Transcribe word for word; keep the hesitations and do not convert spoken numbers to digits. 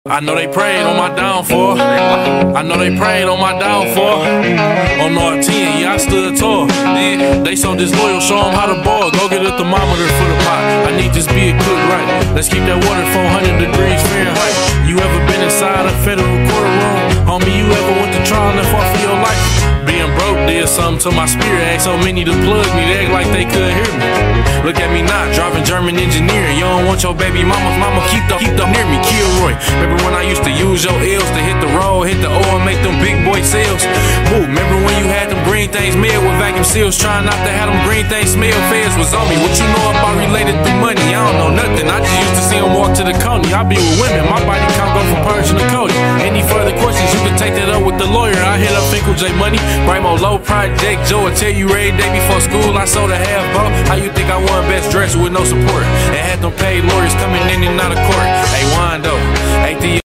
I know they prayed on my downfall. I know they prayed on my downfall. On R ten, yeah, I stood tall. They so disloyal, show them how to ball. Go get a thermometer for the pot. I need this beer cooked right. Let's keep that water four hundred degrees Fahrenheit. You ever been inside a federal courtroom? Homie, you ever went to trial and fought for your life? Being broke did something to my spirit. Ain't so many to plug me, they act like they could hear me. Look at me now, driving German engineering. You don't want your baby mama, mama keep the keep the near me, Kilroy. Remember when I used to use your L's to hit the road, hit the O and make them big boy sales? Ooh, remember when you had them green things made with vacuum seals, trying not to have them green things smell? Feds was on me. What you know about related to money? I don't know nothing. I just used to see them walk to the county. I be with women, my body count go from Persian to Cody. Any further questions, you can take that up with the lawyer. I hit up Finkel J Money, Brimo Low Project Joe. I tell you every day before school I sold a half boat. How you think I won best dressed with no support? And had them paid lawyers coming in and out of court. Hey, Wando, ain't the